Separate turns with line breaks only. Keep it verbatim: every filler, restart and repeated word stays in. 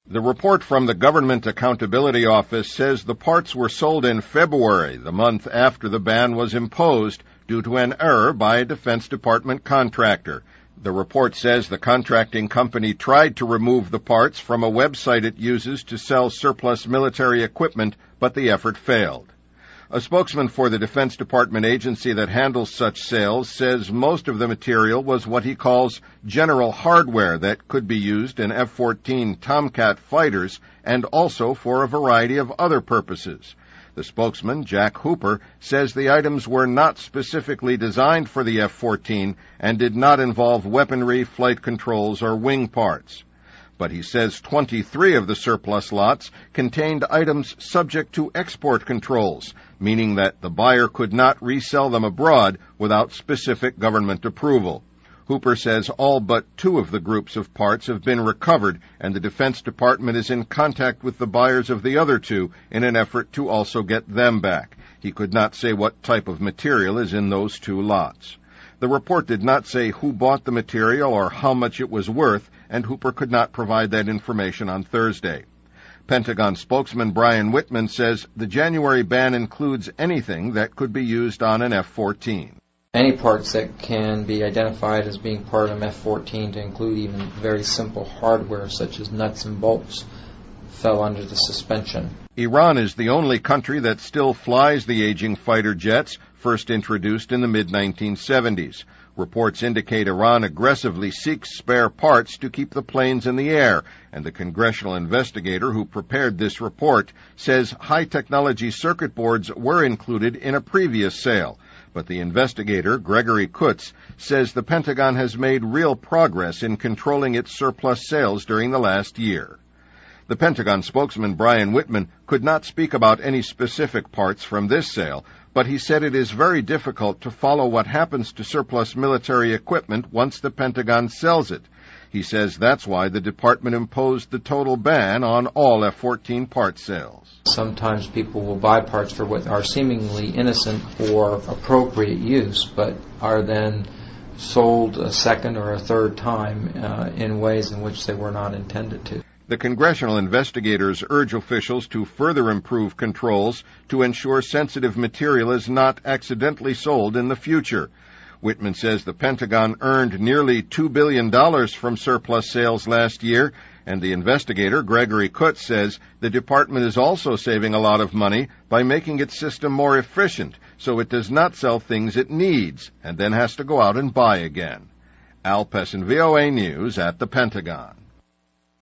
The report from the Government Accountability Office says the parts were sold in February, the month after the ban was imposed, due to an error by a Defense Department contractor. The report says the contracting company tried to remove the parts from a website it uses to sell surplus military equipment, but the effort failed. A spokesman for the Defense Department agency that handles such sales says most of the material was what he calls general hardware that could be used in F fourteen Tomcat fighters and also for a variety of other purposes. The spokesman, Jack Hooper, says the items were not specifically designed for the F fourteen and did not involve weaponry, flight controls, or wing parts. But he says twenty-three of the surplus lots contained items subject to export controls, meaning that the buyer could not resell them abroad without specific government approval. Hooper says all but two of the groups of parts have been recovered, and the Defense Department is in contact with the buyers of the other two in an effort to also get them back. He could not say what type of material is in those two lots. The report did not say who bought the material or how much it was worth, and Hooper could not provide that information on Thursday. Pentagon spokesman Brian Whitman says the January ban includes anything that could be used on an F fourteen.
Any parts that can be identified as being part of an F fourteen, to include even very simple hardware such as nuts and bolts, fell under the suspension.
Iran is the only country that still flies the aging fighter jets, first introduced in the mid nineteen seventies. Reports indicate Iran aggressively seeks spare parts to keep the planes in the air, and the congressional investigator who prepared this report says high-technology circuit boards were included in a previous sale. But the investigator, Gregory Kutz, says the Pentagon has made real progress in controlling its surplus sales during the last year. The Pentagon spokesman Brian Whitman could not speak about any specific parts from this sale, but he said it is very difficult to follow what happens to surplus military equipment once the Pentagon sells it. He says that's why the department imposed the total ban on all F fourteen part sales.
Sometimes people will buy parts for what are seemingly innocent or appropriate use, but are then sold a second or a third time uh, in ways in which they were not intended to.
The congressional investigators urge officials to further improve controls to ensure sensitive material is not accidentally sold in the future. Whitman says the Pentagon earned nearly two billion dollars from surplus sales last year, and the investigator, Gregory Kutz, says the department is also saving a lot of money by making its system more efficient, so it does not sell things it needs and then has to go out and buy again. Al Pessin, V O A News at the Pentagon.